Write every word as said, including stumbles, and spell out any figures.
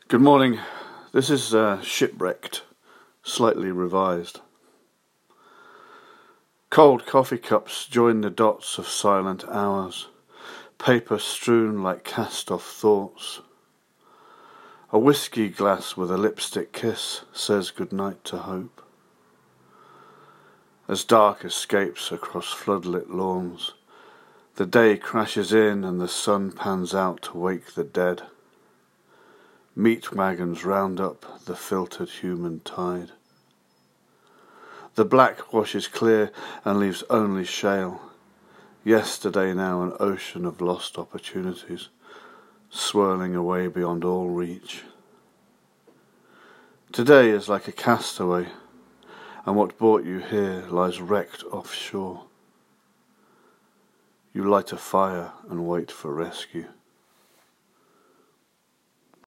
Good morning. This is uh, Shipwrecked, slightly revised. Cold coffee cups join the dots of silent hours, paper strewn like cast-off thoughts. A whiskey glass with a lipstick kiss says goodnight to hope. As dark escapes across floodlit lawns, the day crashes in and the sun pans out to wake the dead. Meat wagons round up the filtered human tide. The black washes clear and leaves only shale. Yesterday now an ocean of lost opportunities, swirling away beyond all reach. Today is like a castaway, and what brought you here lies wrecked offshore. You light a fire and wait for rescue.